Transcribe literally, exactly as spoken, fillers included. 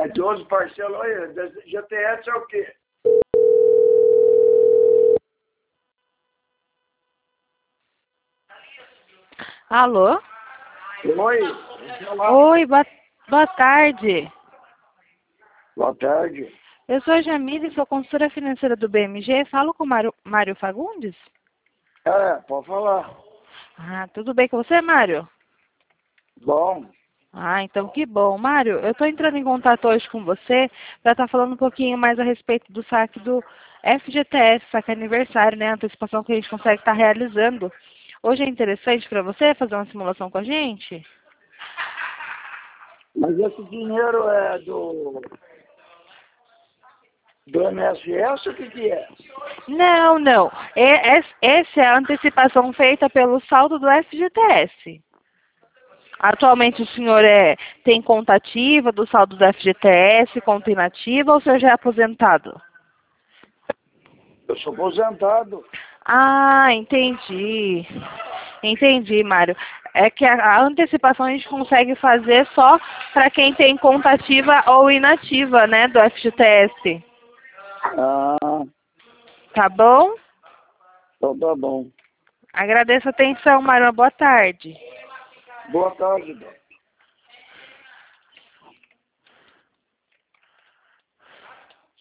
doze parcelas, olha, G T S é o quê? Alô? Oi? Oi, boa, boa tarde. Boa tarde. Eu sou a Jamile, sou consultora financeira do B M G. Falo com o Mário, Mário Fagundes? É, pode falar. Ah, tudo bem com você, Mário? Bom. Ah, então que bom. Mário, eu estou entrando em contato hoje com você para estar falando um pouquinho mais a respeito do saque do F G T S, saque aniversário, né? A antecipação que a gente consegue estar realizando. Hoje é interessante para você fazer uma simulação com a gente? Mas esse dinheiro é do... do M S S, o que que é? Não, não. É- é- Essa é a antecipação feita pelo saldo do F G T S. Atualmente o senhor é, tem conta ativa do saldo do F G T S, conta inativa, ou o senhor já é aposentado? Eu sou aposentado. Ah, entendi. Entendi, Mário. É que a, a antecipação a gente consegue fazer só para quem tem conta ativa ou inativa, né, do F G T S. Ah, Tá bom? então tá bom. Agradeço a atenção, Mário. Boa tarde. Boa tarde, Dó.